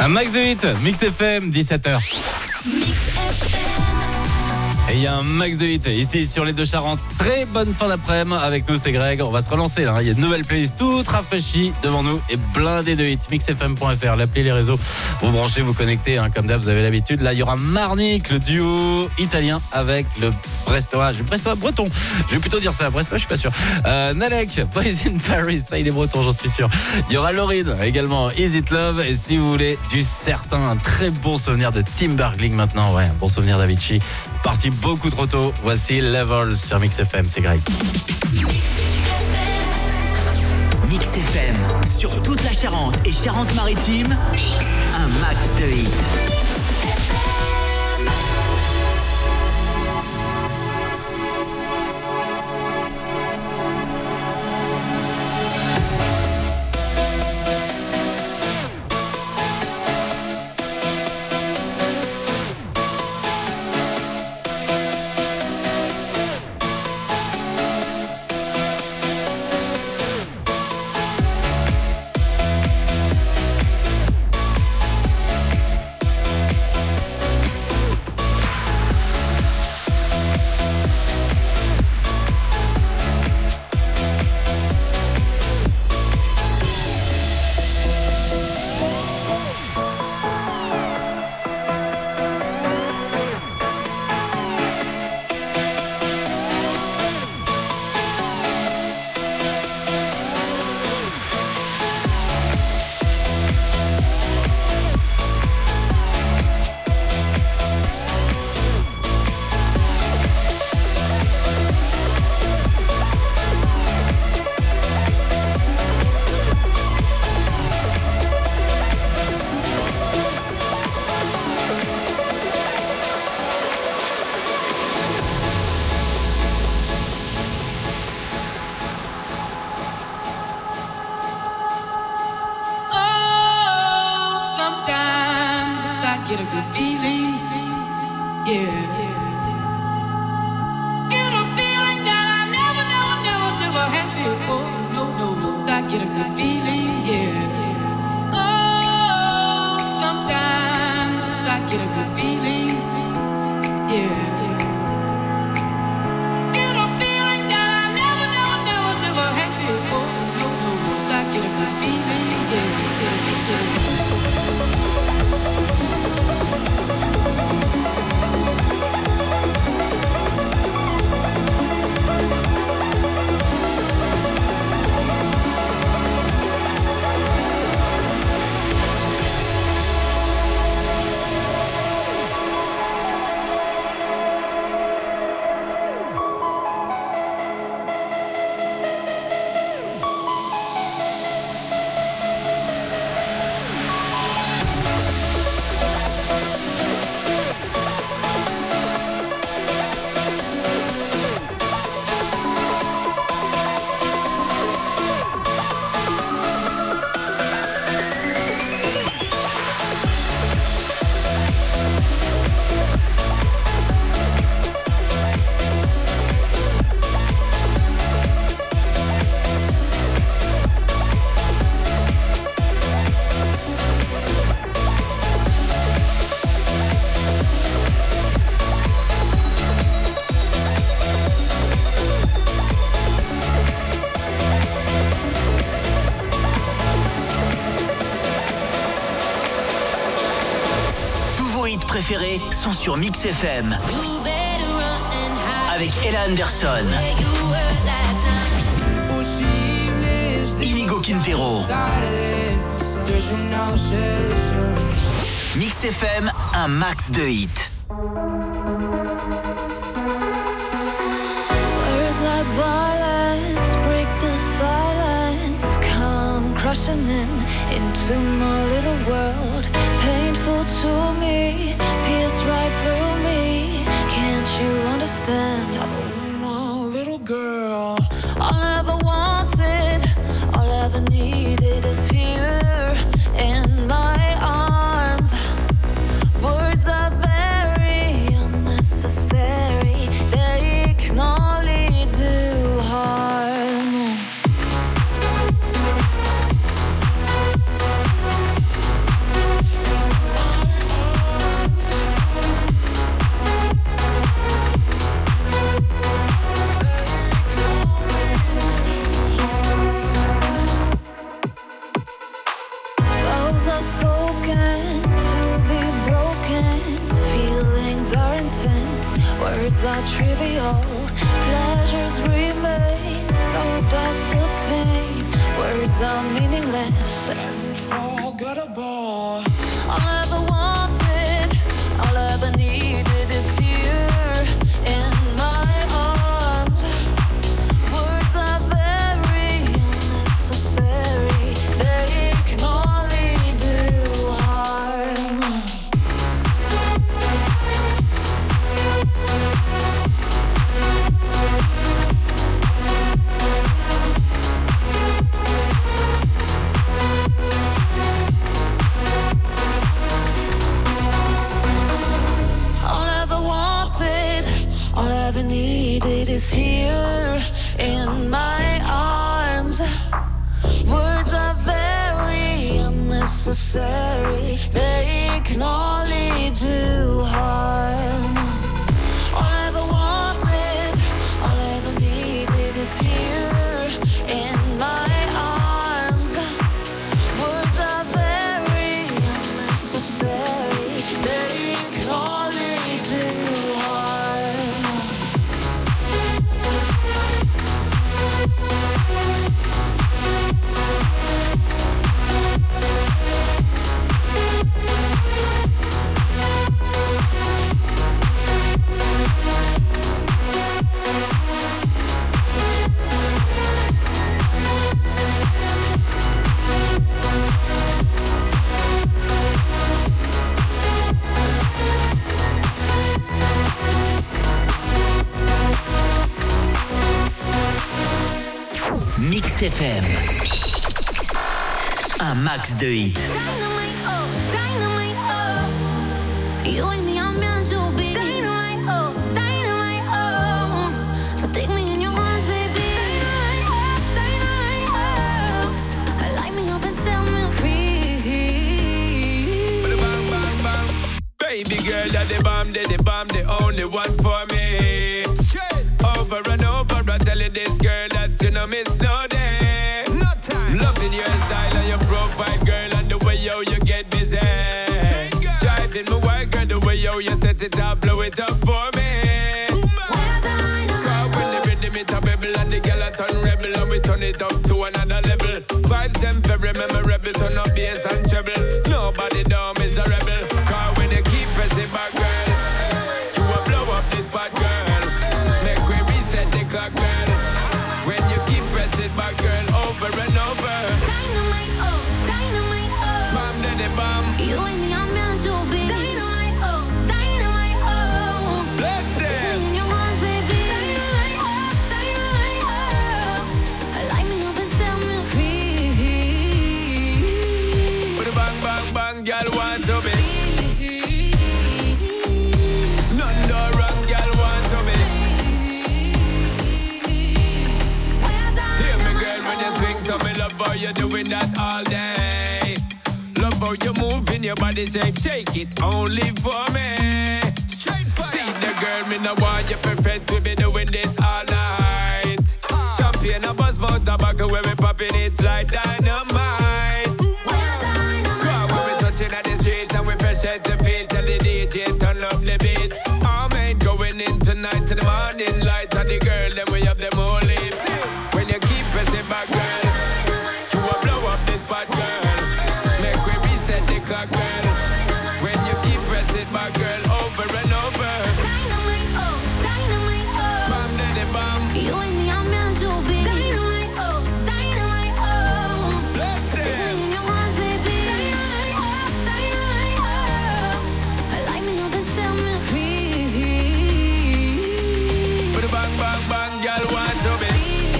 Un max de hit, Mix FM, 17h. Et il y a un max de hit ici sur les deux Charentes. Très bonne fin d'après-midi avec nous, c'est Greg. On va se relancer là. Il y a une nouvelle playlist toute rafraîchie devant nous et blindée de hits. Mixfm.fr, l'appli, les réseaux. Vous branchez, vous connectez, comme d'hab, vous avez l'habitude. Là, il y aura Marnik, le duo italien avec le brestois breton. Je vais plutôt dire ça, brestois, je suis pas sûr. Nalek, Boys in Paris, ça il est breton, j'en suis sûr. Il y aura Laurine également, Is It Love. Et si vous voulez du certain, un très bon souvenir de Tim Bergling maintenant, ouais, un bon souvenir d'Avicii. Parti beaucoup trop tôt. Voici Levels sur Mix FM, c'est Greg. Mix FM, sur toute la Charente et Charente-Maritime, un max de hits. Sont sur Mix FM avec Ella Anderson, Inigo Quintero. Mix FM, un max de hits. Words like violence break the silence, come crushing into my little world. Painful to me, pierce right through me. Can't you understand? I'm my little girl. All I ever wanted, all I ever needed is here in my arms. Words are very unnecessary, they can only do harm. Words are trivial, pleasures remain, so does the pain. Words are meaningless and forgettable. All I ever wanted, all I ever needed is here in my arms. Words are very unnecessary, they can only do harm. All I ever needed is here in my arms. Words are very unnecessary, they can only do harm. All I ever wanted, all I ever needed is here in my arms. Words are very unnecessary, they can only do harm. Mix FM. Un max de hits. Dynamite, oh, dynamite, oh. You and me are meant to be. Dynamite, oh, dynamite, oh. So take me in your arms, baby. Dynamite, oh. Light me up and set me free. Bang, bang, bang. Baby girl, you're the bomb, the only one for me. Straight. Over and over, I tell you this girl that you know miss no day. No time. Loving your style and your profile, girl, and the way yo you get busy. Driving my work, girl, the way yo you set it up, blow it up for me. Cause when the rhythm it a bubble and the girl a turn rebel and we turn it up to another level. Vibes them very memorable, turn up bass and treble. Nobody down is a rebel. Cause when you keep pressing back, girl, you will blow up this spot, girl. The clock, girl. When you keep pressing back, girl, over and over. Dynamite, oh, dynamite, oh. Bomb, daddy, bomb. You and me are meant to be. Dynamite, oh, dynamite, oh. Bless them. Take me in your arms, baby. Dynamite, oh, dynamite, oh. Light me up and set me free. With a bang, bang, bang, girl want to be. None no wrong, girl want to be. So me love how you doing that all day. Love how you move in your body shape. Shake it only for me. Straight fire. See the girl, me no want you perfect. We be doing this all night. Champagne, a buzz, mouth, tobacco. When we popping, it's like dynamite. Cause when we touching at the street and we fresh at the feet, tell the DJ turn up the beat. I'm ain't going in tonight to the morning light. And the girl, then we have them all lips. When you keep pressing back, girl, spot, girl. Make we reset the clock, girl. When you keep pressing back, girl, over and over. Dynamite, oh, dynamite, oh. Bomb, daddy, bomb. You and me are meant to be. Dynamite, oh, dynamite, oh. Bless them. Take me in your arms, baby. Dynamite, oh, dynamite, oh. Light me up and set me free. With a bang, bang, bang, girl want to be.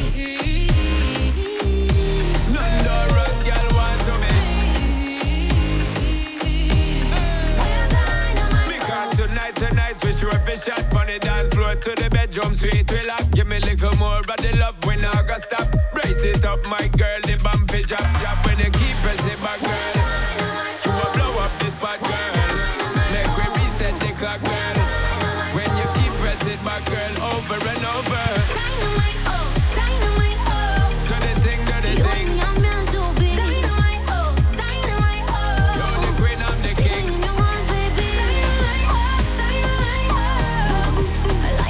Shot from the dance floor to the bedroom sweet we lock. Give me a little more of the love when I got stop. Brace it up my girl, the bump fi drop. Drop when you keep pressing back, girl. You will blow up this spot, girl. Make we reset the clock, girl. When you keep pressing back, girl, over and over. Dynamite, oh, dynamite, oh. Do the thing, do the You thing. and me are meant to be. Dynamite, oh, dynamite, oh. You're the queen, I'm the king. Take me in your arms, baby. Dynamite, oh, dynamite, oh.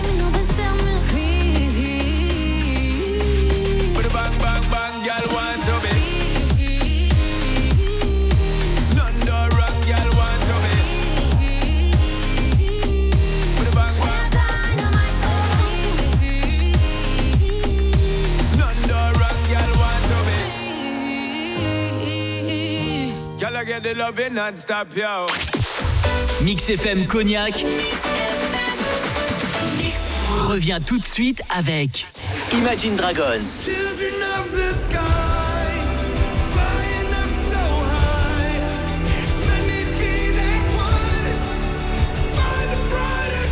the loving non-stop, yo. Mix FM Cognac revient tout de suite avec Imagine Dragons. Children of the sky, flying up so high. Let me be that one to find the brighter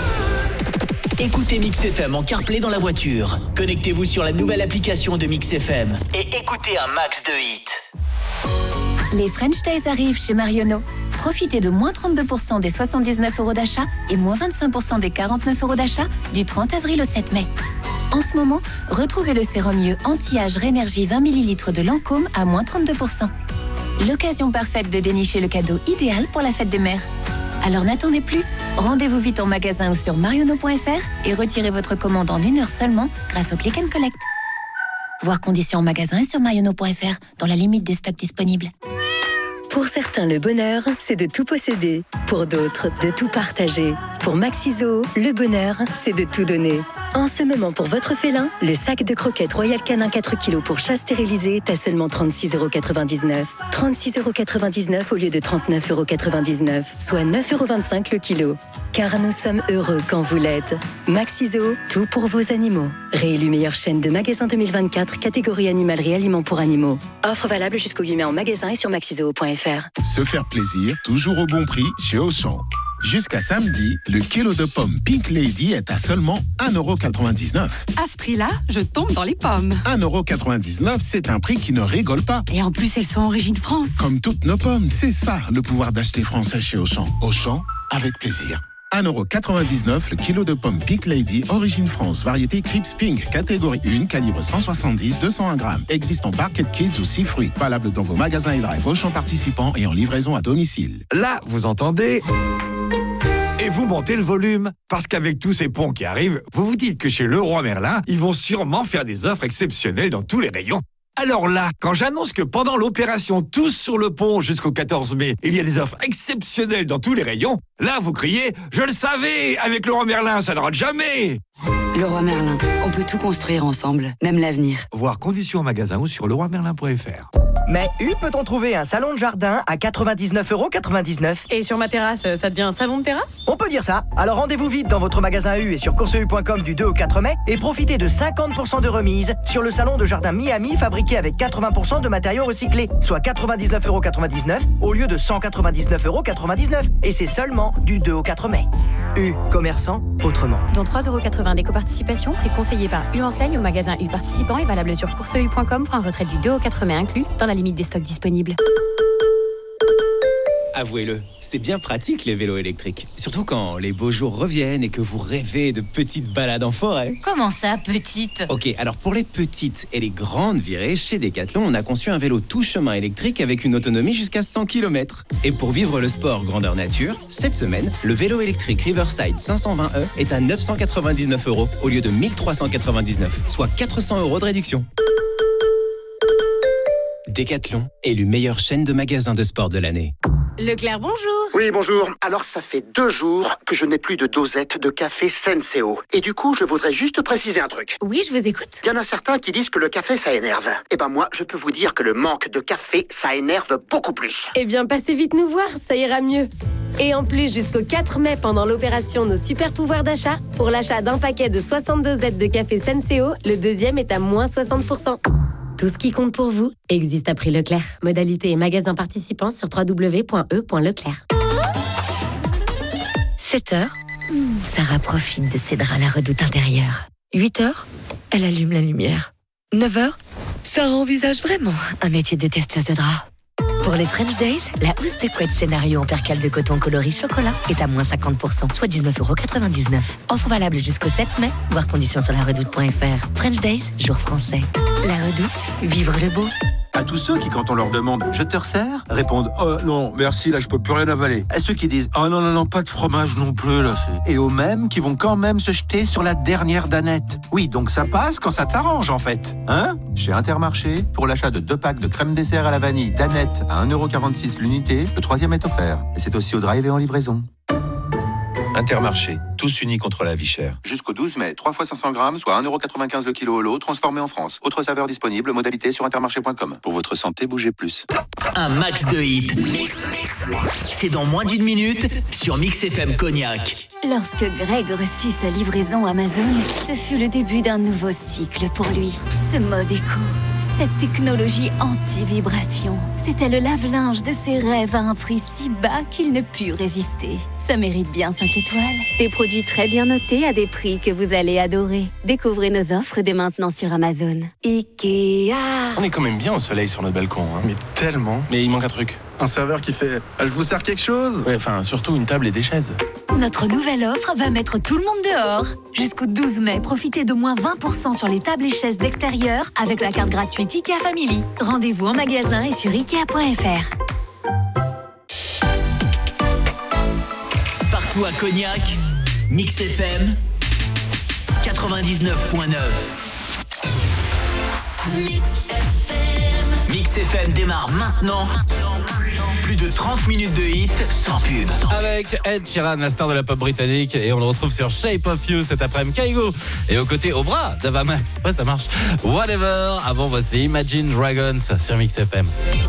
sun. Écoutez Mix FM en CarPlay dans la voiture. Connectez-vous sur la nouvelle application de Mix FM et écoutez un max de hits. Les French Days arrivent chez Marionneau. Profitez de moins 32% des 79 € d'achat et moins 25% des 49 € d'achat du 30 avril au 7 mai. En ce moment, retrouvez le sérum mieux anti-âge Rénergie 20 ml de Lancôme à moins 32%. L'occasion parfaite de dénicher le cadeau idéal pour la fête des mères. Alors n'attendez plus, rendez-vous vite en magasin ou sur marionneau.fr et retirez votre commande en 1 heure seulement grâce au Click and Collect. Voir conditions en magasin et sur marionneau.fr dans la limite des stocks disponibles. Pour certains, le bonheur, c'est de tout posséder. Pour d'autres, de tout partager. Pour Maxiso, le bonheur, c'est de tout donner. En ce moment, pour votre félin, le sac de croquettes Royal Canin 4 kg pour chat stérilisé est à seulement 36,99 €. 36,99 € au lieu de 39,99 €, soit 9,25 € le kilo. Car nous sommes heureux quand vous l'êtes. Maxiso, tout pour vos animaux. Réélu meilleure chaîne de magasins 2024, catégorie animalerie aliments pour animaux. Offre valable jusqu'au 8 mai en magasin et sur maxiso.fr. Se faire plaisir, toujours au bon prix chez Auchan. Jusqu'à samedi, le kilo de pommes Pink Lady est à seulement 1,99 €. À ce prix-là, je tombe dans les pommes. 1,99 €, c'est un prix qui ne rigole pas. Et en plus, elles sont origine France. Comme toutes nos pommes, c'est ça le pouvoir d'acheter français chez Auchan. Auchan, avec plaisir. 1,99 € le kilo de pommes Pink Lady, origine France, variété Crips Pink, catégorie 1, calibre 170-201 grammes. Existe en Barquette Kids ou 6 fruits. Valable dans vos magasins et drive Auchan participants et en livraison à domicile. Là, vous entendez ? Et vous montez le volume. Parce qu'avec tous ces ponts qui arrivent, vous vous dites que chez Leroy Merlin, ils vont sûrement faire des offres exceptionnelles dans tous les rayons. Alors là, quand j'annonce que pendant l'opération Tous sur le pont jusqu'au 14 mai, il y a des offres exceptionnelles dans tous les rayons, là vous criez « Je le savais, avec Leroy Merlin, ça ne rate jamais !» Leroy Merlin, on peut tout construire ensemble, même l'avenir. Voir conditions en magasin ou sur leroymerlin.fr. Mais où peut-on trouver un salon de jardin à 99,99 €? Et sur ma terrasse, ça devient un salon de terrasse? On peut dire ça. Alors rendez-vous vite dans votre magasin U et sur courseu.com du 2 au 4 mai et profitez de 50% de remise sur le salon de jardin Miami fabriqué avec 80% de matériaux recyclés, soit 99,99 € au lieu de 199,99 €. Et c'est seulement du 2 au 4 mai. U, commerçant autrement. Dont 3,80 € d'éco-participation, prix conseillé par U Enseigne au magasin U participant et valable sur courseu.com pour un retrait du 2 au 4 mai inclus dans la limite des stocks disponibles. Avouez-le, c'est bien pratique les vélos électriques. Surtout quand les beaux jours reviennent et que vous rêvez de petites balades en forêt. Comment ça, petite? Ok, alors pour les petites et les grandes virées, chez Decathlon, on a conçu un vélo tout chemin électrique avec une autonomie jusqu'à 100 km. Et pour vivre le sport grandeur nature, cette semaine, le vélo électrique Riverside 520e est à 999 € au lieu de 1399, soit 400 € de réduction. Decathlon, élu meilleure chaîne de magasins de sport de l'année. Leclerc, bonjour. Oui, bonjour. Alors, ça fait 2 jours que je n'ai plus de dosette de café Senseo. Et du coup, je voudrais juste préciser un truc. Oui, je vous écoute. Il y en a certains qui disent que le café, ça énerve. Eh ben moi, je peux vous dire que le manque de café, ça énerve beaucoup plus. Eh bien, passez vite nous voir, ça ira mieux. Et en plus, jusqu'au 4 mai, pendant l'opération Nos Super Pouvoirs d'achat, pour l'achat d'un paquet de 62 Z de café Senseo, le deuxième est à moins 60%. Tout ce qui compte pour vous existe à prix Leclerc. Modalité et magasin participants sur www.e.leclerc. 7h, Sarah profite de ses draps à la redoute intérieure. 8h, elle allume la lumière. 9h, Sarah envisage vraiment un métier de testeuse de draps. Pour les French Days, la housse de couette scénario en percale de coton coloris chocolat est à moins 50%, soit 19,99 €. Offre valable jusqu'au 7 mai, voir conditions sur laredoute.fr. French Days, jour français. La Redoute, vivre le beau. À tous ceux qui, quand on leur demande « Je te resserre ?», répondent « Oh non, merci, là je peux plus rien avaler ». À ceux qui disent « Oh non, non, non, pas de fromage non plus, là c'est... » Et aux mêmes qui vont quand même se jeter sur la dernière danette. Oui, donc ça passe quand ça t'arrange en fait. Hein ? Chez Intermarché, pour l'achat de 2 packs de crème dessert à la vanille danette à 1,46 € l'unité, le 3e est offert. Et c'est aussi au drive et en livraison. Intermarché, tous unis contre la vie chère. Jusqu'au 12 mai, 3 fois 500 grammes, soit 1,95€ le kilo au lot, transformé en France. Autre saveur disponible, modalité sur intermarché.com. Pour votre santé, bougez plus. Un max de hits. C'est dans moins d'une minute sur Mix FM Cognac. Lorsque Greg reçut sa livraison Amazon, ce fut le début d'un nouveau cycle pour lui. Ce mode éco, cette technologie anti-vibration, c'était le lave-linge de ses rêves à un prix si bas qu'il ne put résister. Ça mérite bien 5 étoiles. Des produits très bien notés à des prix que vous allez adorer. Découvrez nos offres dès maintenant sur Amazon. Ikea. On est quand même bien au soleil sur notre balcon, hein. Mais tellement. Mais il manque un truc. Un serveur qui fait « Je vous sers quelque chose ?» Ouais, enfin, surtout une table et des chaises. Notre nouvelle offre va mettre tout le monde dehors. Jusqu'au 12 mai, profitez de moins 20% sur les tables et chaises d'extérieur avec la carte gratuite Ikea Family. Rendez-vous en magasin et sur Ikea.fr. Partout à Cognac, Mix FM 99.9. Mix FM démarre maintenant. Plus de 30 minutes de hits sans pub. Avec Ed Sheeran, la star de la pop britannique, et on le retrouve sur Shape of You cet après-midi. Kaigo, et aux côtés, au bras d'Avamax. Ouais, ça marche. Whatever. Avant, voici Imagine Dragons sur Mix FM.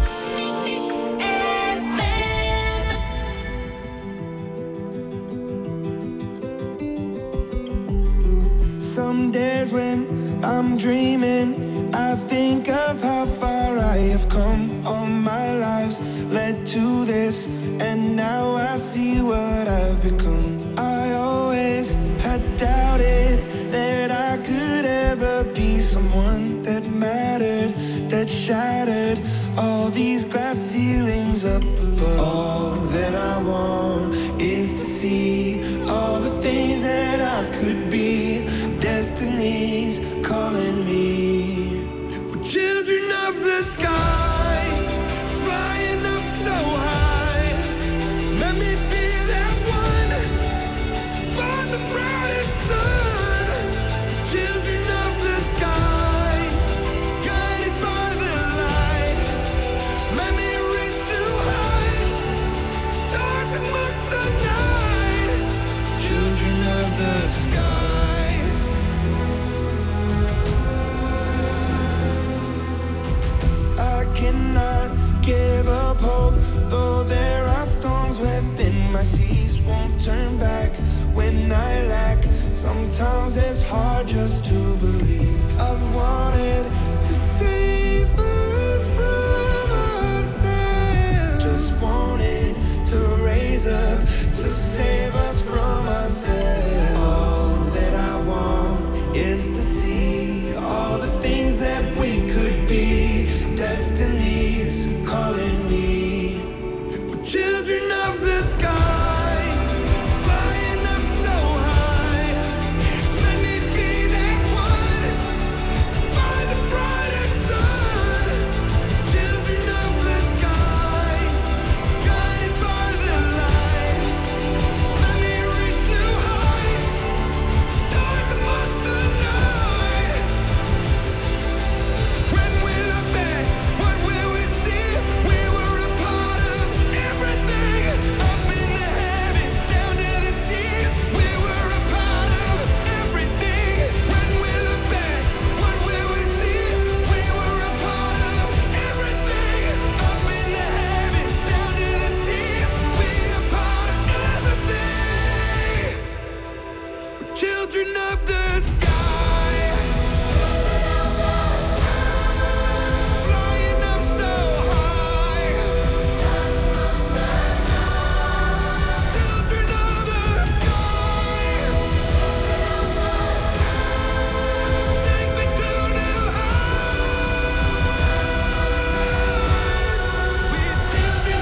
Some days when I'm dreaming, I think of how far I have come. All my lives led to this, and now I see what I've become. I always had doubted that I could ever be someone that mattered, that shattered all these glass ceilings up above. All that I want is to see all the things that I could be. Destiny's calling me. We're children of the sky, flying up so high. Let me be that one to find the brightest sun. Children of the sky, guided by the light. Let me reach new heights, stars amongst the night. Children of the sky. Cannot give up hope, though there are storms within my seas. Won't turn back when I lack. Sometimes it's hard just to believe. I've wanted to save us from ourselves. Just wanted to raise up to save us from ourselves. All that I want is to see all the things that we could be. Destiny's calling me. We're children of the sky, flying up so high. Let me be that one to find the brightest sun. Children of the sky, guided by the light. Let me reach new heights, stars amongst the night. When we look back, what will we see? We were a part of everything. Up in the heavens, down to the seas. We were a part of everything. When we look back, what will we see? We were a part of everything. Up in the heavens, down to the seas. We are part of everything. We're children of the sky. Flying up so high. Children of the sky. Take me to new heights. We're children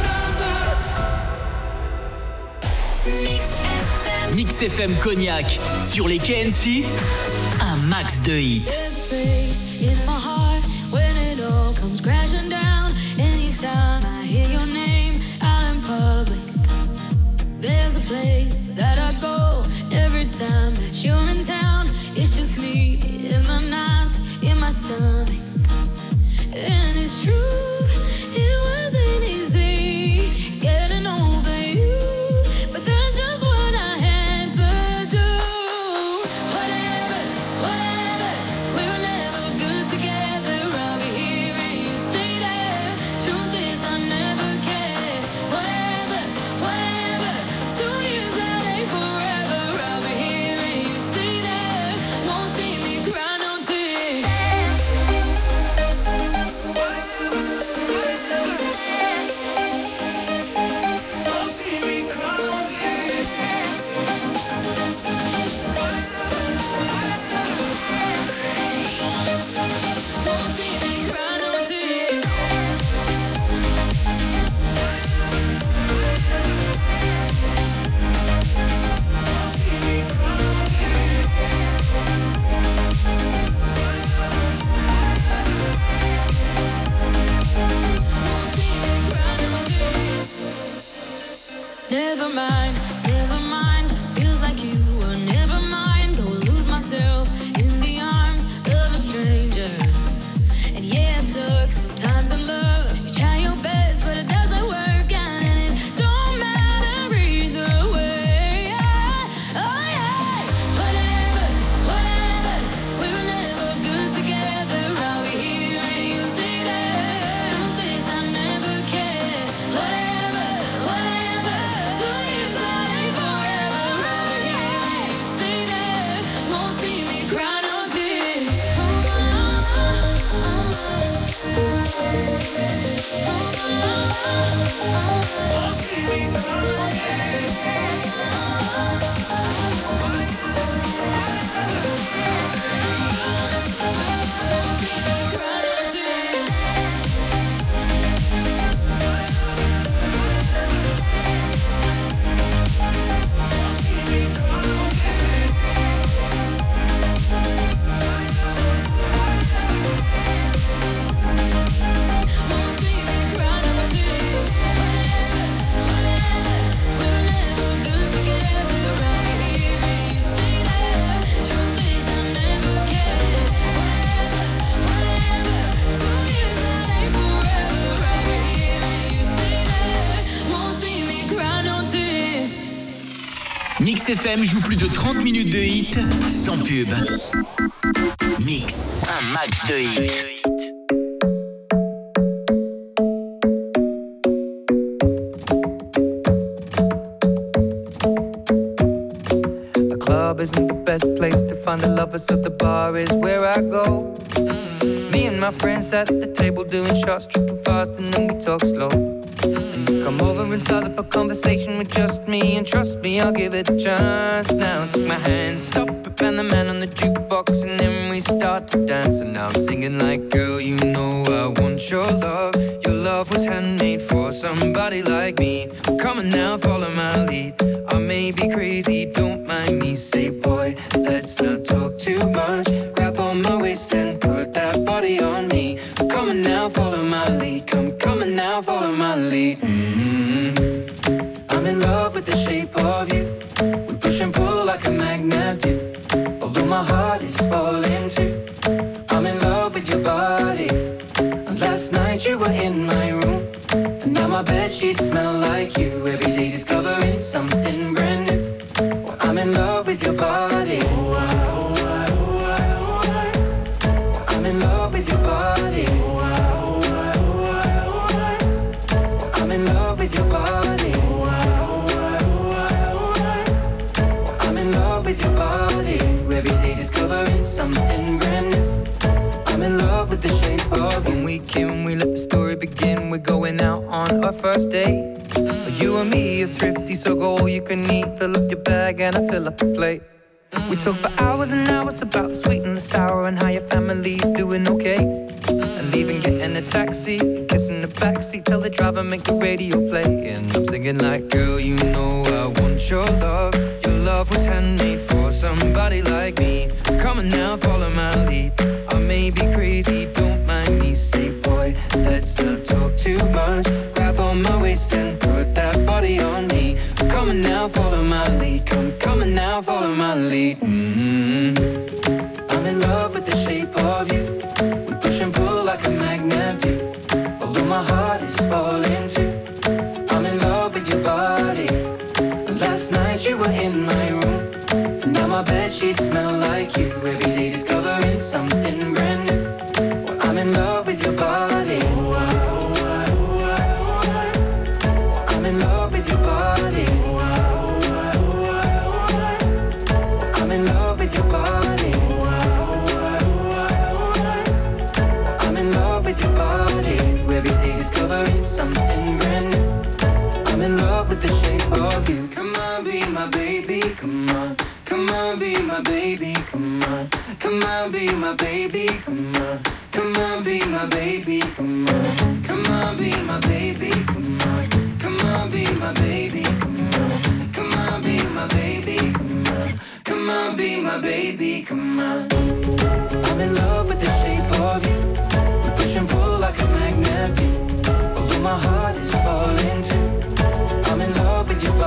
of the Mix FM Cognac sur les KNC, un max de hits. Space in my heart when it all comes crashing down. Anytime I hear your name out in public, there's a place that I go every time that you're in town. It's just me in the nights, in my stomach. And it's true, it wasn't easy getting over you, but that's just what I had Never mind, feels like you were never mind. Go lose myself in the arms of a stranger. And yeah, it took some time to love. You try your best, but it doesn't work out, and it don't matter either way. Oh yeah, whatever, we were never good together. I'll be here and you say that. Truth is I never cared. Whatever, 2 years that ain't forever. I'll be here and you say that. Won't see me cry no tears. Mix FM joue plus de 30 minutes de hits sans pub. Mix, un max de hits. The club isn't the best place to find the lovers, so the bar is where I go. Me and my friends at the table doing shots, tripping fast, and then we talk slow. Come over and start up a conversation with just me, and trust me, I'll give it a chance. Now take my hand, stop it, and the man on the jukebox, and then we start to dance. And now I'm singing like, girl, you know I want your love. Your love was handmade for somebody like me. Come on now, follow my lead. I may be crazy, don't mind me. Say, boy, let's not talk too much. Grab on my waist and put that body on me. Come on now, follow my lead. Come on now, follow my lead. I'm in love with the shape of you. We push and pull like a magnet do. Although my heart is falling too. I'm in love with your body. And last night you were in my room, and now my bedsheets smell like you. Every day discovering something brand new. Well, I'm in love with your body. I'm in love with your body. I'm in love with your body. I'm in love with your body. Every day discovering something brand new. I'm in love with the shape of you. When we came, we let the story begin. We're going out on our first date. You and me are thrifty, so go all you can eat. Fill up your bag and I fill up the plate. We talk for hours and hours about the sweet and the sour, and how your family's doing okay. And leaving, getting a taxi, kissing the backseat, tell the driver make the radio play. And I'm singing like, girl, you know I want your love. Your love was handmade for somebody like me. Come on now, follow my lead. I may be crazy, don't mind me. Say, boy, let's not talk too much. Grab on my waist and put that body on me. Come on now, follow my lead. Come on now, follow my lead. I'm in love with the shape of you. We push and pull like a magnet do. Although my heart is falling too. I'm in love with your body. Last night you were in my room, and now my bedsheets smell like you. Every day discovering something brand new. Well, I'm in love with your body. I'm in love with your body. I'm in love with your body. I'm in love with your body. Every day discovering something brand new. I'm in love with the shape of you. Come on, be my baby, come on. Come on, be my baby, come on. Come on, be my baby, come on. Come on, be my baby, come on. Come on, be my baby, come on. Come on, be my baby, come on. Come on, be my baby, come on. Come on, be my baby, come on. I'm in love with the shape of you. We push and pull like a magnet do. Although my heart is falling too. I'm in love with your body.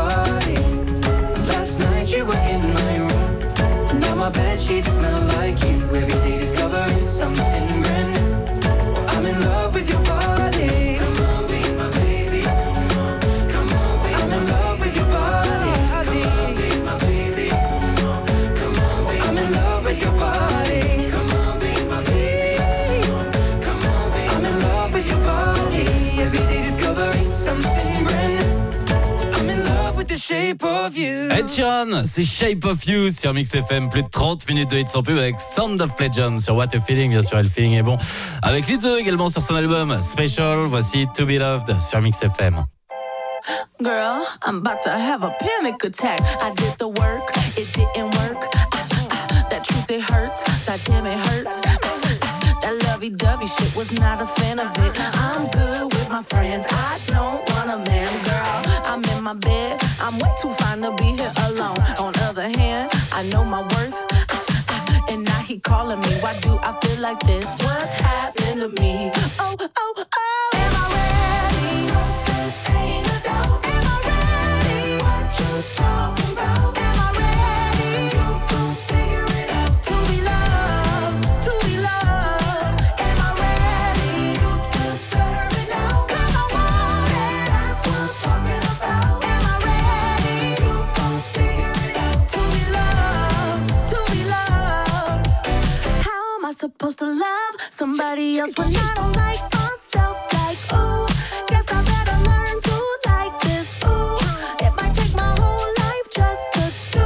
sheets smell like you. Every day discovering something brand new. I'm in love with your body. Come on, be my baby. Come on, come on, be I'm in love with your body. Come on, be my baby. Come on, come on, be I'm in love with your body. Come on, be my baby. Come on, be I'm in love with your body. Every day discovering something brand new. I'm in love with the shape of you. Ed Sheeran, c'est Shape of You sur Mix FM. Plus de 30 minutes de hits sans pub avec Sound of Legend sur What a Feeling. Bien sûr, le feeling est bon. Avec Lizzo également sur son album Special. Voici To Be Loved sur Mix FM. Girl, I'm about to have a panic attack. I did the work, it didn't work. That truth, it hurts. That damn, it hurts. That lovey-dovey shit, was not a fan of it. I'm good with my friends. I don't want a man, girl. I'm in my bed. I'm way too fine to be here alone. On the other hand, I know my worth. And now he calling me. Why do I feel like this? What's happened to me? Oh, oh, oh. Am I ready? Ain't no doubt. Am I ready? What you talking about? Am I ready? You gon' figure it out. To be loved, to be loved. Am I ready? You deserve it now. 'Cause I want it. That's what I'm talking about. Am I ready? You gon' figure it out. To be loved, to be loved. How am I supposed to love somebody else when I don't like myself? Like, ooh, guess I better learn to like this. Ooh, it might take my whole life just to do.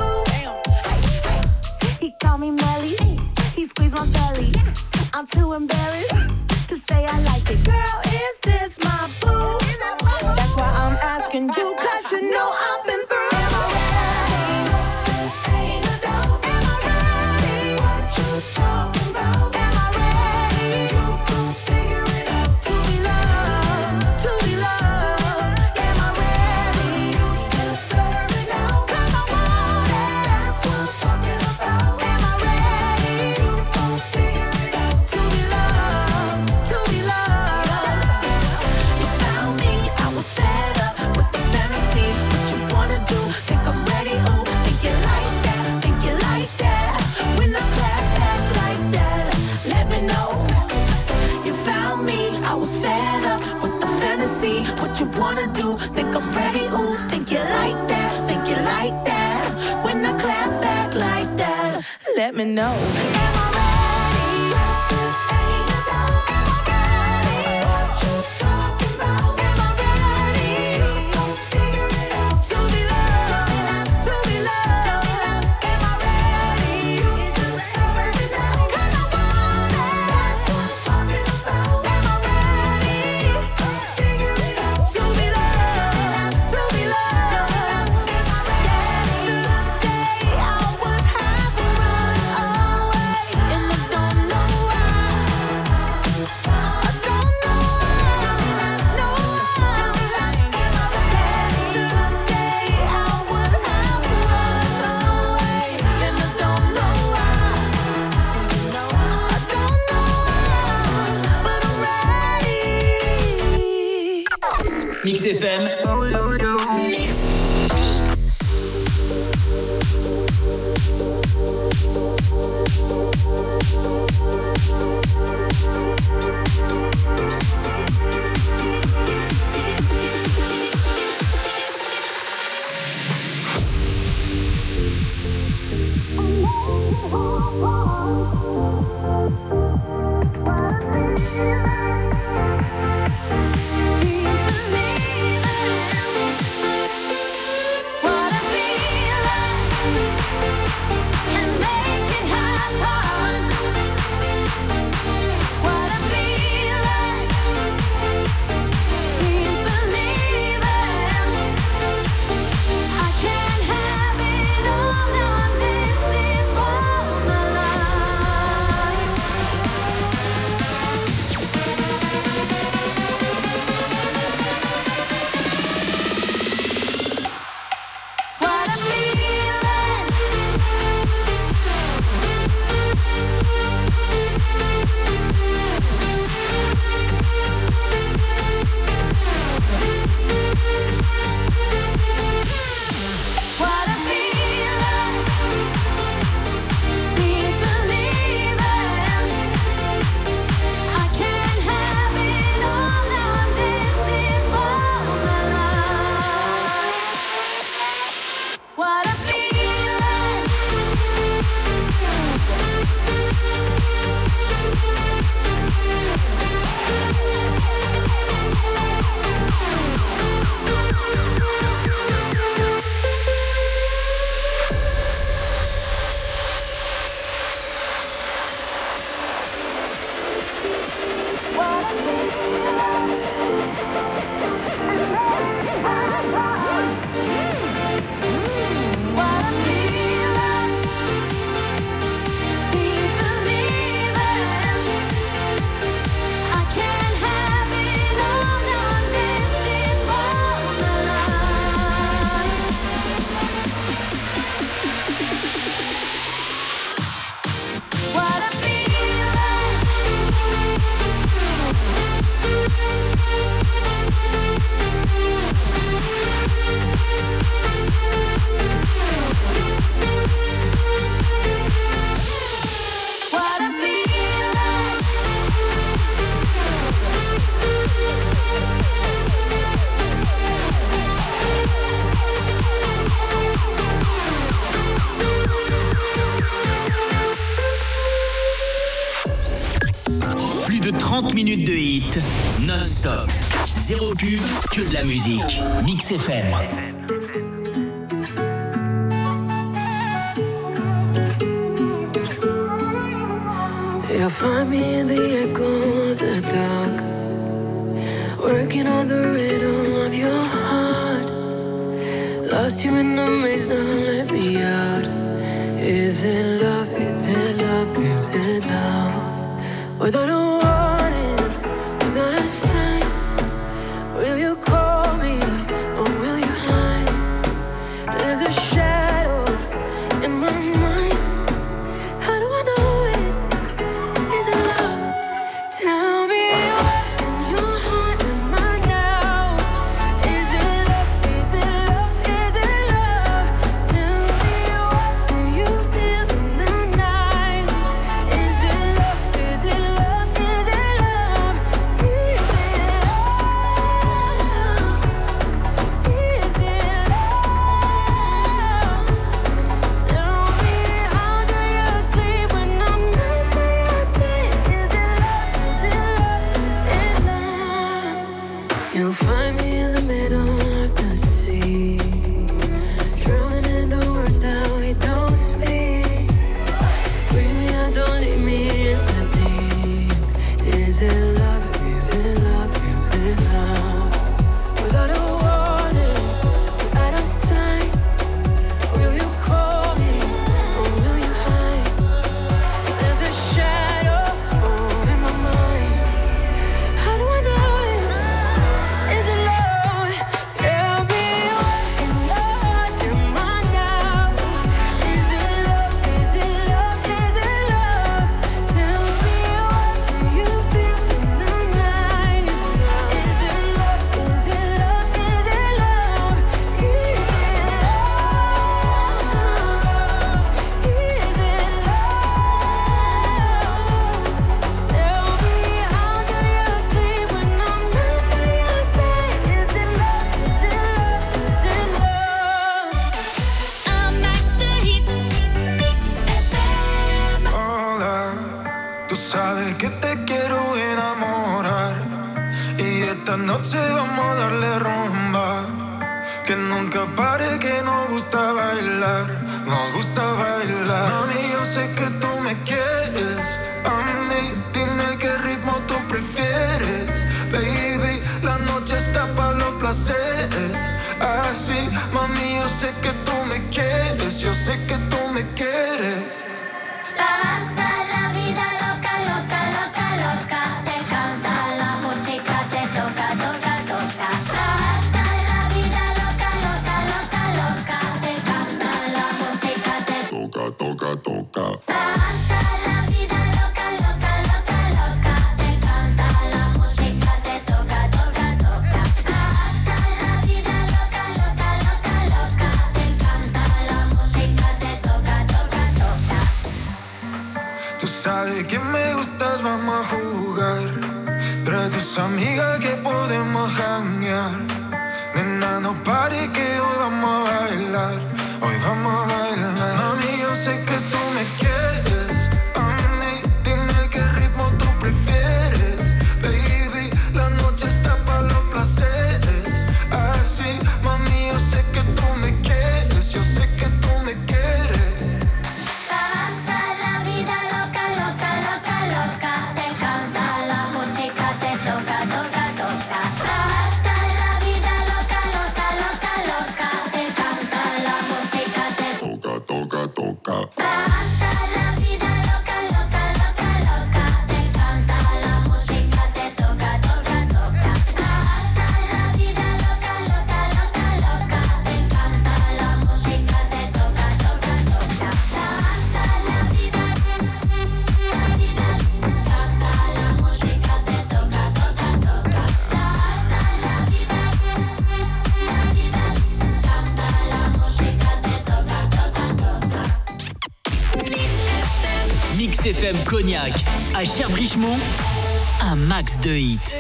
He called me Melly, he squeezed my belly. I'm too embarrassed to say I like it. Girl, is this my boo? That's why I'm asking you, 'cause you know I've been through. Am I ready? Ain't no doubt. Am I ready? What you talking about? Am I ready? You gon' figure it out. To be loved, to be loved. Am I ready? You deserve it now. 'Cause I want it. That's what I'm talking about. Am I ready? You gon' figure it out. To be loved, to be loved. You found me, I was fed up with the fantasy. What you wanna do? Think I'm ready? Ooh, think you like that? Think you like that? When I clap back like that, let me know. You found me, I was fed up with the fantasy. What you wanna do? Think I'm ready? Ooh, think you like that? Think you like that? When I clap back like that, let me know. Am I ready? Ain't no doubt. Am I ready? What you talking about? Am I ready? You gon' figure it out. To be loved, to be loved. Am I ready? You deserve it now. 'Cause I want it. That's what I'm talking about. Am I ready? You gon' figure it out. To be loved, to be loved. Am I ready? Yesterday I would have run away, and I don't know why. I don't know why. No why. Yesterday I would have run away, and I don't know why. I don't know why, but I'm ready. Mix FM. minutes de hit, non-stop. Zéro pub, que de la musique. Mix FM. You'll find me in the echo of the dark, working on the rhythm of your heart. Lost you in the maze, now let me out. Is it love, is it love, is it love? Without a warning, without a sign, will you call me or will you hide? There's a shadow in my mind. How do I know it? Is it love? Tell me what in your heart am I now? Is it love? Is it love? Is it love? Tell me what do you feel in the night? Is it love? Is it love? Is it love? Is it love? Is it love? Tell me how do you sleep when I'm not by your side? Is it love? Is it love? Is it love? You'll find me in the middle of the sea, drowning in the words that we don't speak. Bring me out, don't leave me in the deep. Is it love? Is it love? Is it love? Without a warning, without a sign, will you call me or will you hide? There's a shadow in my mind. How do I know it? Is it love? Tell me what in your heart am I now? Is it love? Is it love? Is it love? Tell me what do you feel in the night? Is it love? Is it love? Is it love? Is it love? Is it love? Tell me how do you sleep when I'm not by your side? Is it love? Is it love? Is it love? Un max de hits, Mix FM. Hola, tú sabes que te quiero enamorar y esta noche vamos a darle rumba. Que nunca pare, que nos gusta bailar, nos gusta bailar. Mami, yo sé que tú me quieres, a mí, dime qué ritmo tú prefieres. Baby, la noche está para los placeres. Así, mami, yo sé que tú me quieres, yo sé que tú me quieres. Hasta la vida loca, loca, loca, loca. Te canta la música, te toca, toca, toca. Hasta la vida loca, loca, loca, loca. Te canta la música, te Toca, toca, toca. hasta la vida loca, loca, loca, loca. Te canta la música, te toca, toca, toca. Hasta la vida loca, loca, loca, loca. Te canta la música, te toca, toca, toca. Tú sabes que me gustas, vamos a jugar. Trae tus amigas que podemos janguear. Nena, no pare que hoy vamos a bailar. Hoy vamos a bailar. Mami, yo sé que tú me quieres. A mí, dime qué ritmo tú prefieres. Baby, la noche está para los placeres. Así, mami, yo sé que tú me quieres. Yo sé que tú me quieres. Hasta la vida loca, loca, loca, loca. Te canta la música, te toca, toca, toca. Hasta la vida loca, loca, loca, loca. Te canta la música, te Toca, toca, toca. hasta la vida loca, loca, loca, loca. Te canta la música, te toca, toca, toca. Hasta la vida loca, loca, loca, loca. Te canta la música, te toca, toca, toca. Hasta la vida, canta la música, te toca, toca, toca. Hasta la vida, canta la música, te toca, toca, toca. Mix FM Cognac, à Cherbrichemont, un max de hits.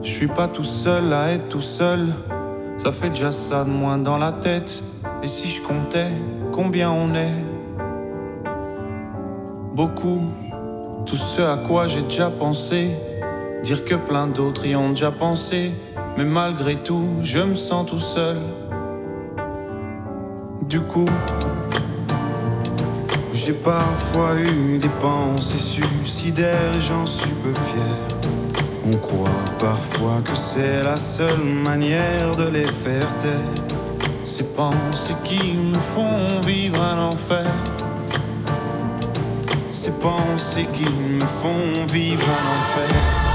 Je suis pas tout seul à être tout seul. Ça fait déjà ça de moins dans la tête. Et si je comptais combien on est? Beaucoup. Tout ce à quoi j'ai déjà pensé. Dire que plein d'autres y ont déjà pensé. Mais malgré tout, je me sens tout seul. Du coup, j'ai parfois eu des pensées suicidaires et j'en suis peu fier. On croit parfois que c'est la seule manière de les faire taire. Ces pensées qui nous font vivre un enfer. Ces pensées qui me font vivre un enfer.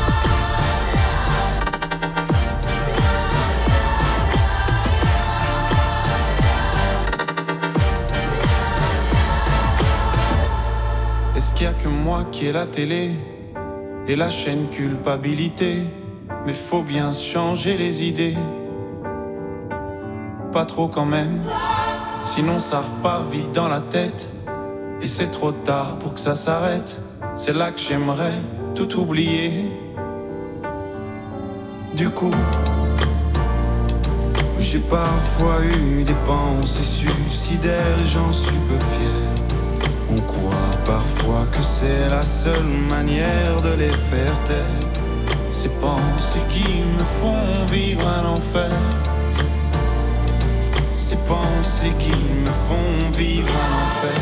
Est-ce qu'il y a que moi qui ai la télé et la chaîne culpabilité? Mais faut bien se changer les idées. Pas trop quand même, sinon ça repart vite dans la tête. Et c'est trop tard pour que ça s'arrête. C'est là que j'aimerais tout oublier. Du coup, j'ai parfois eu des pensées suicidaires et j'en suis peu fier. On croit parfois que c'est la seule manière de les faire taire. Ces pensées qui me font vivre un enfer. Ces pensées qui me font vivre un enfer.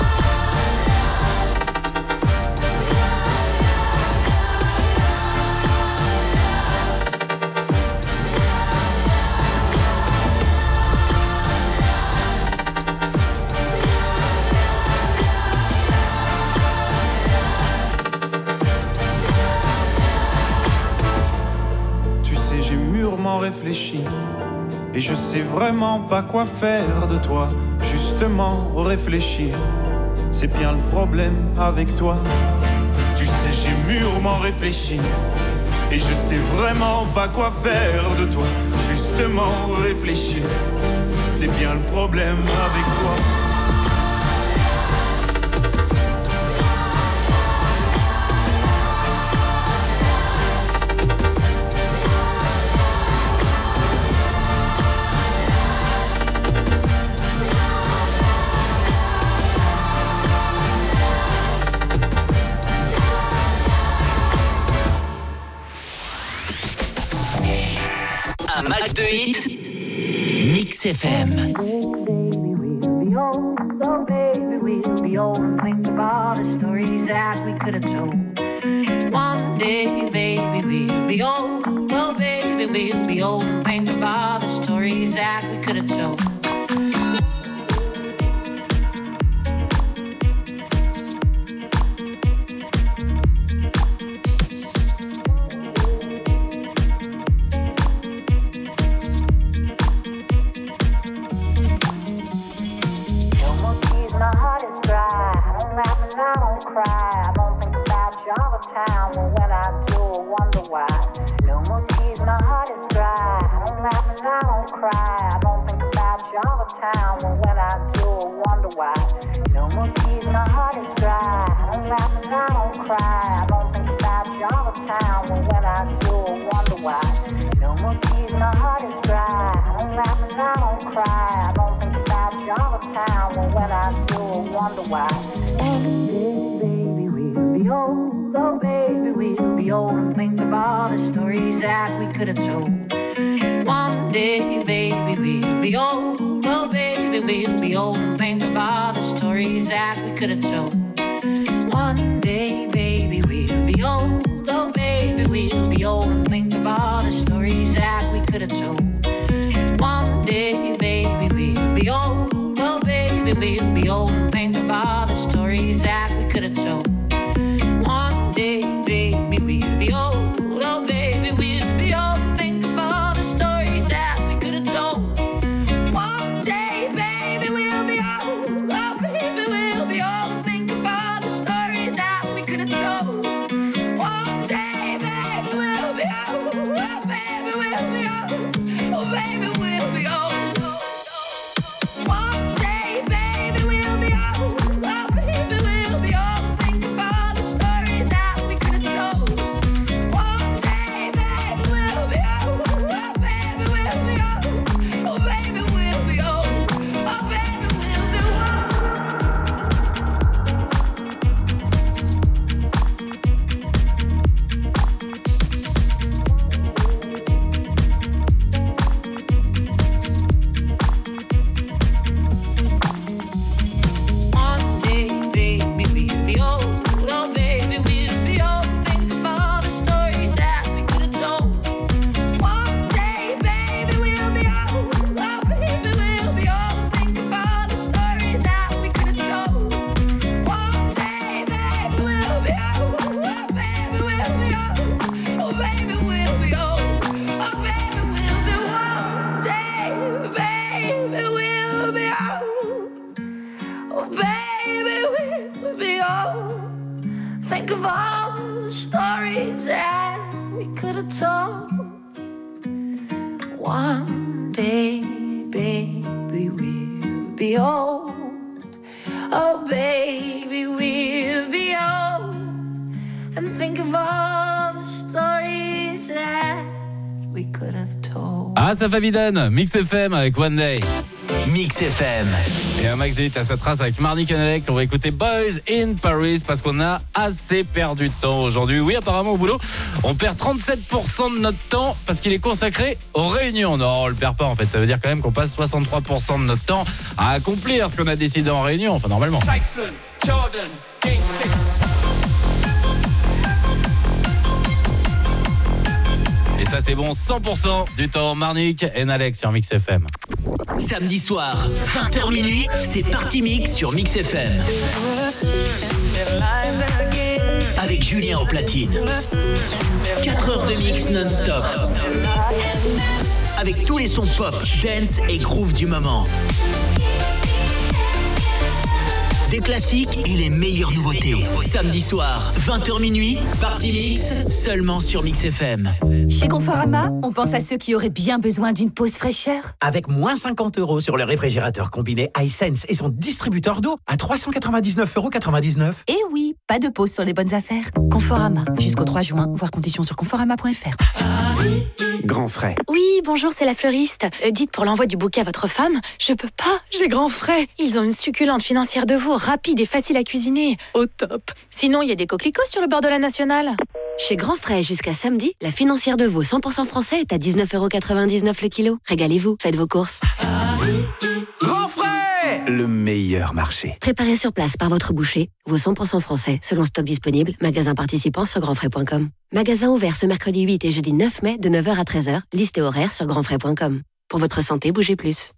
Réfléchi et je sais vraiment pas quoi faire de toi. Justement réfléchir, c'est bien le problème avec toi. Tu sais j'ai mûrement réfléchi et je sais vraiment pas quoi faire de toi. Justement réfléchir, c'est bien le problème avec toi. Max de hit, Mix FM. So baby, we'll be old and think about the stories that we could have told. One day, baby, we'll be old. So baby, we'll be old and think about the stories that we could have told. Town, well, when I do, I wonder why. No more tears, my heart is dry. I don't laugh and I don't cry. I don't think about you all the time. Well, when I do, I wonder why. No more tears, my heart is dry. I don't laugh and I don't cry. I don't think about you all the time. Well, when I do, I wonder why. No more tears, my heart is dry. I don't laugh and I don't cry. I don't think about you all the time. Well, when I do, I wonder why. One day, baby, we'll be old. So baby, we'll be old and think of all the stories that we could have told. One day, baby, we'll be old. So baby, we'll be old and think of all the stories that we could have told. One day, baby, we'll be old. So baby, we'll be old and think of all the stories that we could have told. One day, baby, we'll be old. So baby, we'll be old and think of all the stories that we could have told. One day, baby, we'll be old. Oh, baby, we'll be old. Think of all the stories that we could have told. One day, baby, we'll be old. Oh, baby, we'll be old. Think of all the stories that we could have told. One day, baby, we'll be old. Oh, baby, we'll be old. Oh, baby, we'll be old. One day, baby, we'll be old. the stories that we could have told. One day, baby, we'll be old. Oh, baby, we'll be old. And think of all the stories that we could have told. Ah, ça fait Viden, Mix FM avec One Day. Mix FM. Et un max de hit à sa trace avec Marnik Canalek. On va écouter Boys in Paris parce qu'on a assez perdu de temps aujourd'hui. Oui, apparemment au boulot, on perd 37% de notre temps parce qu'il est consacré aux réunions. Non, on le perd pas en fait. Ça veut dire quand même qu'on passe 63% de notre temps à accomplir ce qu'on a décidé en réunion. Enfin, normalement. Tyson, Jordan, Game 6. Et ça, c'est bon, 100% du temps. Marnik et Alex sur Mix FM. Samedi soir, 20h minuit, c'est Party Mix sur Mix FM. Avec Julien au platine. 4 heures de mix non-stop. Avec tous les sons pop, dance et groove du moment. Des classiques et les meilleures nouveautés. Samedi soir, 20h minuit, Party Mix, seulement sur Mix FM. Chez Conforama, on pense à ceux qui auraient bien besoin d'une pause fraîcheur. Avec moins 50 € sur le réfrigérateur combiné iSense et son distributeur d'eau à 399,99 €. Et oui, pas de pause sur les bonnes affaires. Conforama, jusqu'au 3 juin, voir conditions sur conforama.fr. Grand frais. Oui, bonjour, c'est la fleuriste. Dites pour l'envoi du bouquet à votre femme, je peux pas, j'ai grand frais. Ils ont une succulente financière de veau, rapide et facile à cuisiner. Au top. Sinon, il y a des coquelicots sur le bord de la Nationale. Chez Grand Frais, jusqu'à samedi, la financière de veau 100% français est à 19,99 € le kilo. Régalez-vous, faites vos courses. Grand frais, le meilleur marché. Préparé sur place par votre boucher, veau 100% français, selon stock disponible, magasin participant sur grandfrais.com. Magasin ouvert ce mercredi 8 et jeudi 9 mai de 9h à 13h, liste et horaire sur grandfrais.com. Pour votre santé, bougez plus.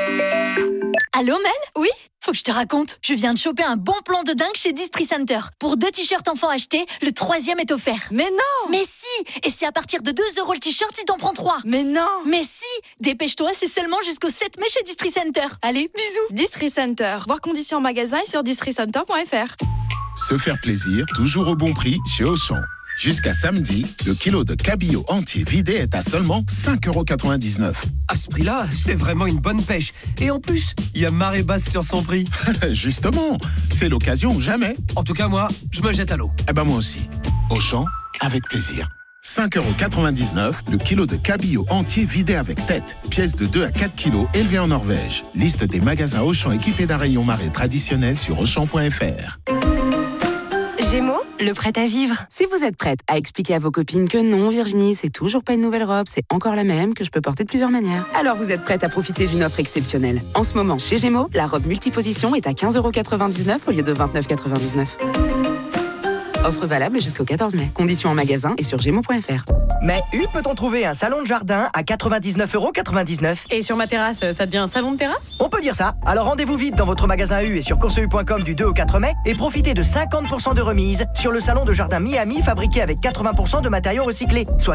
Allô Mel ? Oui ? Faut que je te raconte, je viens de choper un bon plan de dingue chez Distri Center. Pour 2 t-shirts enfants achetés, le 3e est offert. Mais non ! Mais si ! Et c'est à partir de 2 € le t-shirt si t'en prends 3. Mais non ! Mais si ! Dépêche-toi, c'est seulement jusqu'au 7 mai chez Distri Center. Allez, bisous. Distri Center, voir conditions en magasin et sur districenter.fr. Se faire plaisir, toujours au bon prix chez Auchan. Jusqu'à samedi, le kilo de cabillaud entier vidé est à seulement 5,99 €. À ce prix-là, c'est vraiment une bonne pêche. Et en plus, il y a marée basse sur son prix. Justement, c'est l'occasion ou jamais. En tout cas, moi, je me jette à l'eau. Eh ben moi aussi. Auchan, avec plaisir. 5,99 € le kilo de cabillaud entier vidé avec tête. Pièce de 2 à 4 kilos élevée en Norvège. Liste des magasins Auchan équipés d'un rayon marée traditionnel sur Auchan.fr. Gémeaux, le prêt à vivre. Si vous êtes prête à expliquer à vos copines que non, Virginie, c'est toujours pas une nouvelle robe, c'est encore la même, que je peux porter de plusieurs manières, alors vous êtes prête à profiter d'une offre exceptionnelle. En ce moment, chez Gémeaux, la robe multiposition est à 15,99 € au lieu de 29,99 €. Offre valable jusqu'au 14 mai. Conditions en magasin et sur gémeaux.fr. Mais peut-on trouver un salon de jardin à 99,99 €? Et sur ma terrasse, ça devient un salon de terrasse ? On peut dire ça. Alors rendez-vous vite dans votre magasin U et sur courseu.com du 2 au 4 mai et profitez de 50% de remise sur le salon de jardin Miami fabriqué avec 80% de matériaux recyclés, soit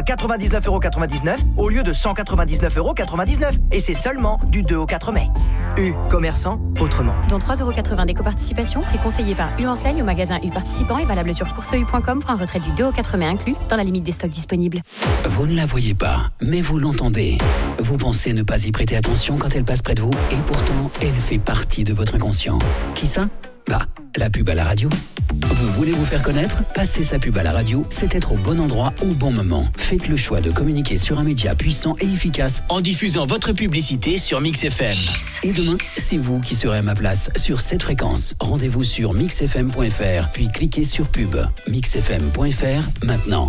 99,99 € au lieu de 199,99 €. Et c'est seulement du 2 au 4 mai. U, commerçant autrement. Dont 3,80 € d'éco-participation, prix conseillé par U enseigne au magasin U participant et valable sur courseu.com pour un retrait du 2 au 4 mai inclus, dans la limite des stocks disponibles. Vous ne la voyez pas, mais vous l'entendez. Vous pensez ne pas y prêter attention quand elle passe près de vous, et pourtant, elle fait partie de votre inconscient. Qui ça ? Bah, la pub à la radio. Vous voulez vous faire connaître ? Passer sa pub à la radio, c'est être au bon endroit au bon moment. Faites le choix de communiquer sur un média puissant et efficace en diffusant votre publicité sur Mix FM. Et demain, c'est vous qui serez à ma place sur cette fréquence. Rendez-vous sur mixfm.fr, puis cliquez sur pub. mixfm.fr, maintenant.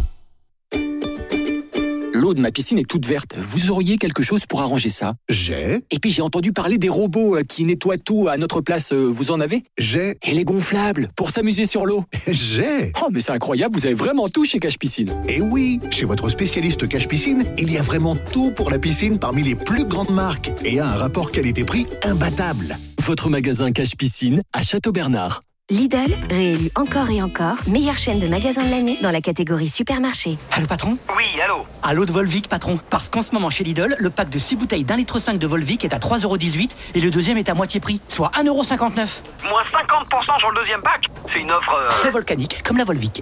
L'eau de ma piscine est toute verte. Vous auriez quelque chose pour arranger ça ? J'ai. Et puis j'ai entendu parler des robots qui nettoient tout à notre place. Vous en avez ? J'ai. Et les gonflables pour s'amuser sur l'eau ? J'ai. Oh mais c'est incroyable, vous avez vraiment tout chez Cache Piscine. Et oui, chez votre spécialiste Cache Piscine, il y a vraiment tout pour la piscine parmi les plus grandes marques et à un rapport qualité-prix imbattable. Votre magasin Cache Piscine à Château-Bernard. Lidl, réélu encore et encore, meilleure chaîne de magasins de l'année dans la catégorie supermarché. Allô patron ? Oui, allô ? Allô de Volvic patron. Parce qu'en ce moment chez Lidl, le pack de 6 bouteilles d'1,5 litre de Volvic est à 3,18 € et le deuxième est à moitié prix, soit 1,59 €. Moins 50% sur le deuxième pack ? C'est une offre... Très volcanique, comme la Volvic.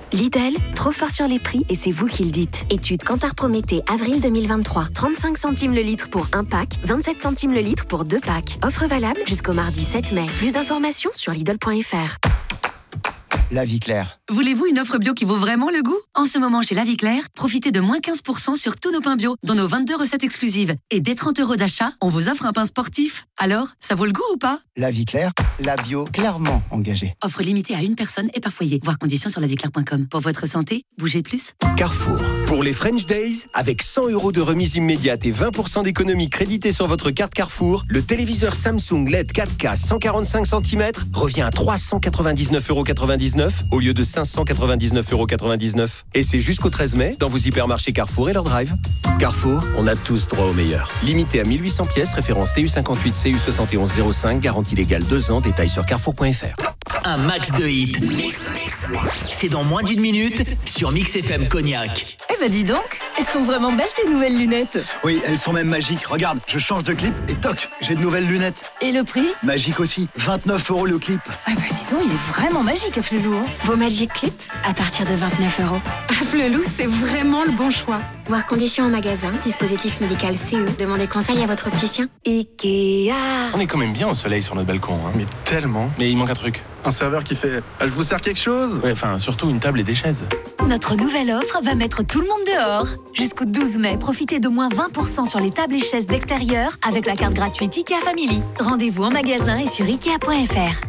Lidl, trop fort sur les prix et c'est vous qui le dites. Étude Kantar Prométhée, avril 2023. 35 centimes le litre pour un pack, 27 centimes le litre pour 2 packs. Offre valable jusqu'au mardi 7 mai. Plus d'informations sur Lidl.fr. La Vie Claire. Voulez-vous une offre bio qui vaut vraiment le goût ? En ce moment, chez La Vie Claire, profitez de moins 15% sur tous nos pains bio, dont nos 22 recettes exclusives. Et dès 30 € d'achat, on vous offre un pain sportif. Alors, ça vaut le goût ou pas ? La Vie Claire, la bio clairement engagée. Offre limitée à une personne et par foyer. Voir conditions sur laviclaire.com. Pour votre santé, bougez plus. Carrefour. Pour les French Days, avec 100 € de remise immédiate et 20% d'économie créditée sur votre carte Carrefour, le téléviseur Samsung LED 4K 145 cm revient à 399,99 € au lieu de 599,99 €. Et c'est jusqu'au 13 mai dans vos hypermarchés Carrefour et leur drive. Carrefour, on a tous droit au meilleur. Limité à 1800 pièces, référence TU58 CU7105, garantie légale 2 ans, détails sur carrefour.fr. Un max de hits. C'est dans moins d'une minute sur Mix FM Cognac. Eh ben dis donc, elles sont vraiment belles tes nouvelles lunettes. Oui, elles sont même magiques. Regarde, je change de clip et toc, j'ai de nouvelles lunettes. Et le prix ? Magique aussi, 29 € le clip. Ah bah dis donc, il est vraiment magique Afflelou. Vos Magic Clips à partir de 29 €. Afflelou, c'est vraiment le bon choix. Voir conditions en magasin, dispositif médical CE. Demandez conseil à votre opticien. Ikea. On est quand même bien au soleil sur notre balcon, hein. Mais tellement. Mais il manque un truc. Un serveur qui fait « Je vous sers quelque chose ?» Ouais, enfin, surtout une table et des chaises. Notre nouvelle offre va mettre tout le monde dehors. Jusqu'au 12 mai, profitez de moins 20% sur les tables et chaises d'extérieur avec la carte gratuite IKEA Family. Rendez-vous en magasin et sur Ikea.fr.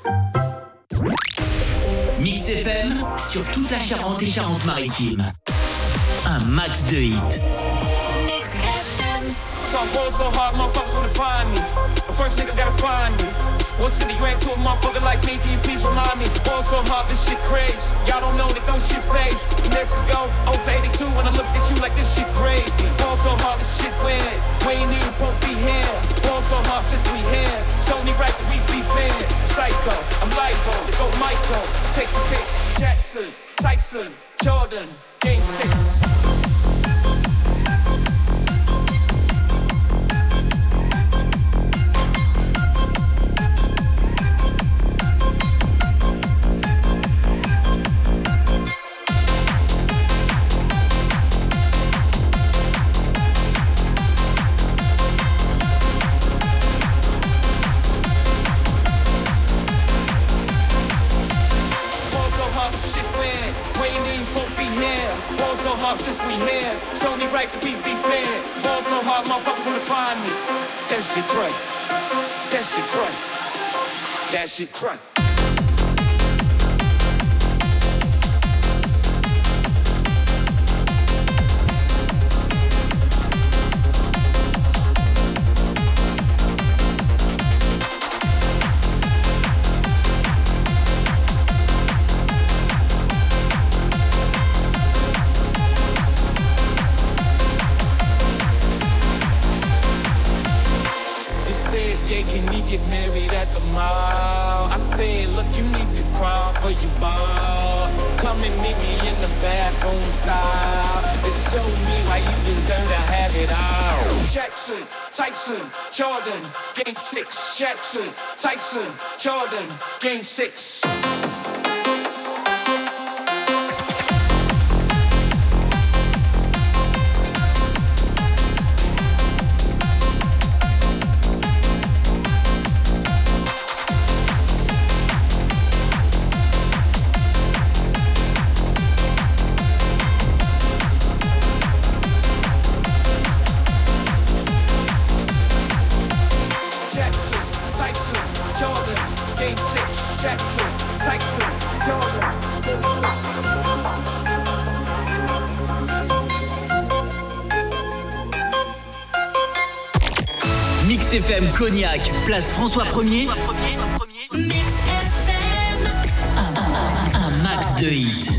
Mix FM sur toute la Charente et Charente-Maritime. Un max de hits. Mix FM. So I'm going so hard, motherfuckers wanna find me. The first nigga gotta find me. What's 50 grand to a motherfucker like me? Can you please remind me? Going so hard, this shit crazy. Y'all don't know that don't shit phase. The next could go over 82 when I looked at you like this shit crazy. Going so hard, this shit weird. We ain't even won't be here. Going so hard since we here. It's only right that we be fair. Psycho, I'm libo, to go Michael. Take the pick. Jackson, Tyson, Jordan, Game 6. Since we here, it's only right that we be fair. Ball so hard, motherfuckers wanna find me. That shit crack. That shit crack. That shit crack. Can we get married at the mall? I said, look, you need to crawl for your ball. Come and meet me in the bathroom style and show me why you deserve to have it all. Jackson, Tyson, Jordan, Game 6. Jackson, Tyson, Jordan, Game 6. Mix FM Cognac, place François 1er. Mix FM. Un max de hits.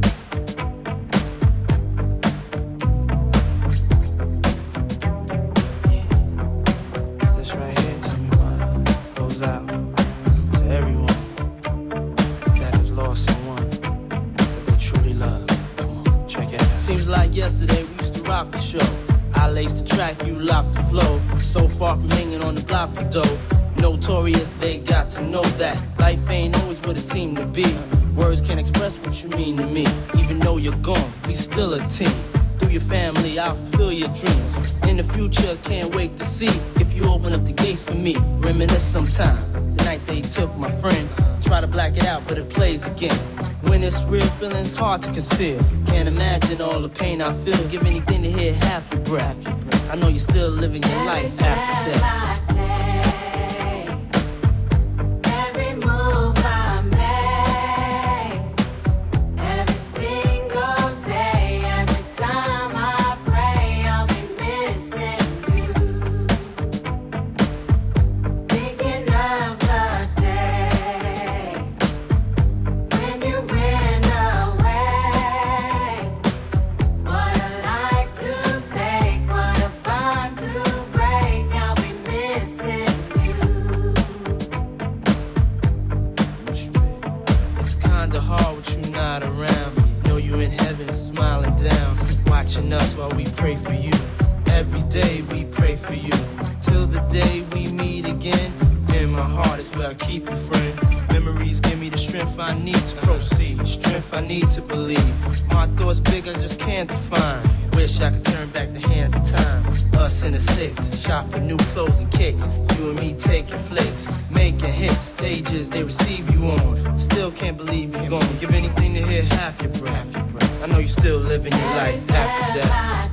Yesterday we used to rock the show. I laced the track, you locked the flow. So far from hanging on the block for dough. Notorious, they got to know that life ain't always what it seemed to be. Words can't express what you mean to me. Even though you're gone, we still a team. Through your family, I'll fulfill your dreams. In the future, can't wait to see if you open up the gates for me. Reminisce sometime. The night they took my friend. Try to black it out, but it plays again. When it's real, feeling's hard to conceal. Can't imagine all the pain I feel. Give anything to hear half your breath. I know you're still living your life after death. Us while we pray for you. Every day we pray for you. Till the day we meet again. In my heart is where I keep you, friend. Memories give me the strength I need to proceed. Strength I need to believe. My thoughts big, I just can't define. Wish I could turn back the hands of time. Us in the six, shop for new clothes and kicks. You and me taking flicks, making hits. Stages they receive you on. Still can't believe you're gone. Give anything to hear half your breath. I know you're still living your life after death.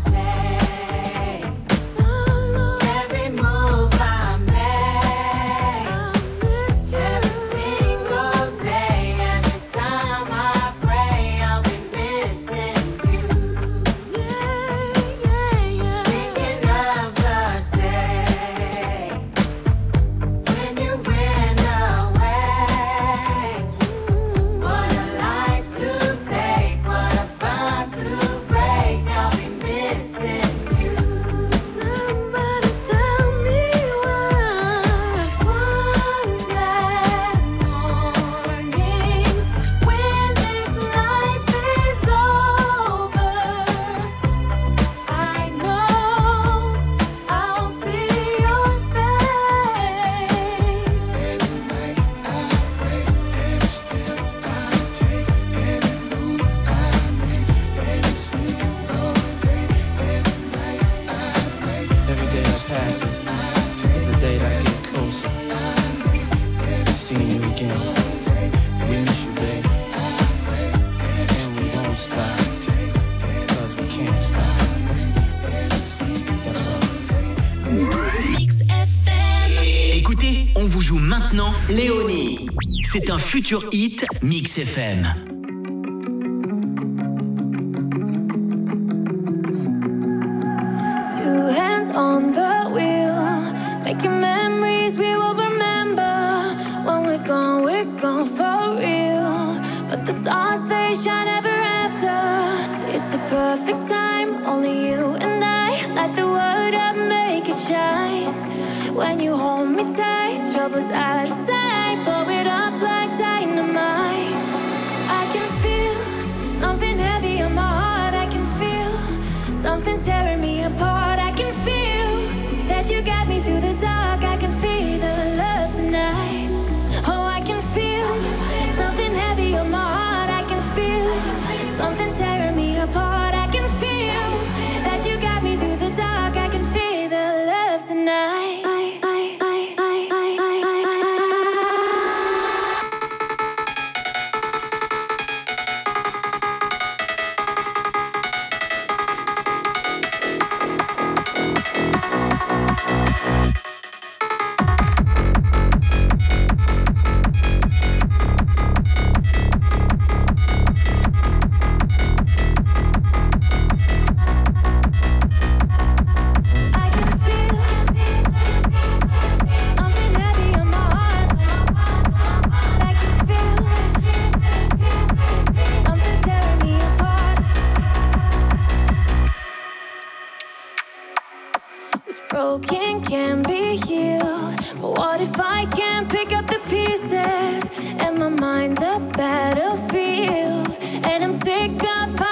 Léonie, c'est un futur hit Mix FM. Two hands on the wheel, making memories we will remember. When we're gone for real. But the stars, they shine ever after. It's the perfect time, only you and I. Light the world up, make it shine. When you hold me tight, trouble's out of sight. Blow it up like dynamite. I can feel something heavy on my heart. I can feel something's tearing me apart. I can feel that you got me through the dark. I can feel the love tonight. Oh, I can feel something heavy on my heart. I can feel something's tearing me apart. I can feel that you got me through the dark. I can feel the love tonight. Broken can be healed, but what if I can't pick up the pieces? And my mind's a battlefield, and I'm sick of